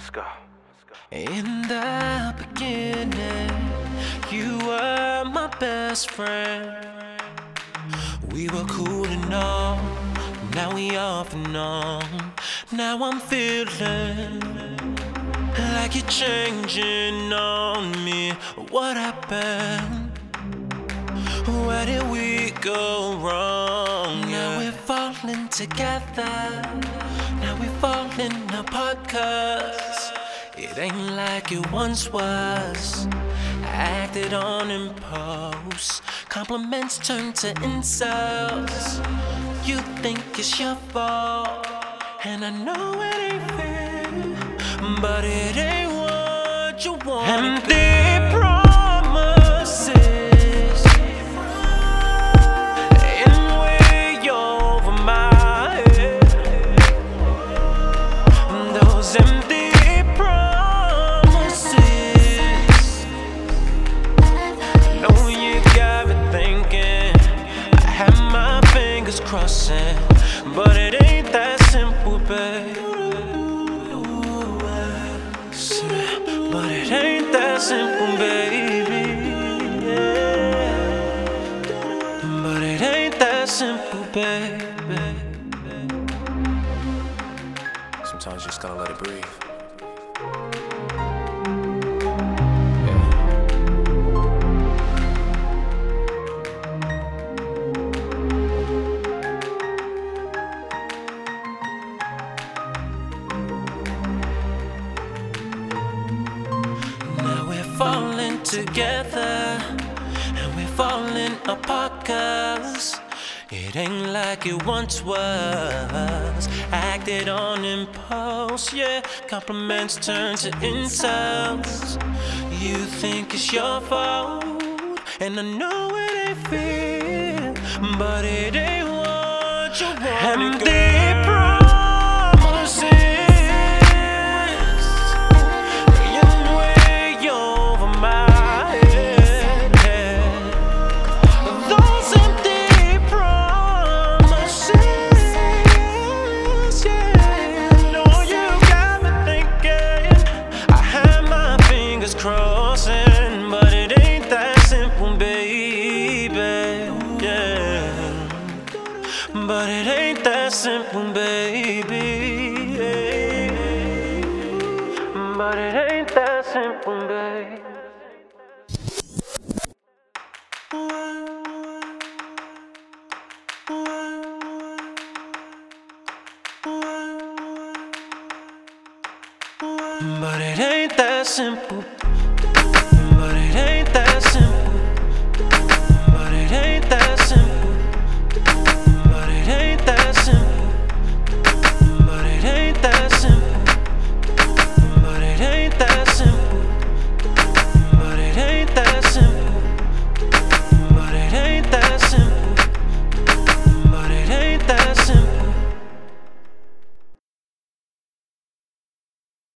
go. In the beginning, you were my best friend. We were cool and all, now we off and on. Now I'm feeling like you're changing on me. What happened? Where did we go wrong? Now we're falling together. Now we're falling apart 'cause it ain't like it once was. I acted on impulse. Compliments turn to insults. You think it's your fault, and I know it ain't fair, but it ain't what you want. Empty promises in way over my head. Those empty promises. Know you got me thinking. I have my fingers crossing, but it ain't that simple, babe. But it ain't that simple, baby. But it ain't that simple, baby. Sometimes you just gotta let it breathe. Falling together and we're falling apart 'cause it ain't like it once was. Acted on impulse, yeah. Compliments turn to insults. You think it's your fault, and I know it ain't fair, but it ain't what you want. Empty promises. Crossing, but it ain't that simple, baby. Yeah, but it ain't that simple, baby. But it ain't that simple, baby. But it ain't that simple.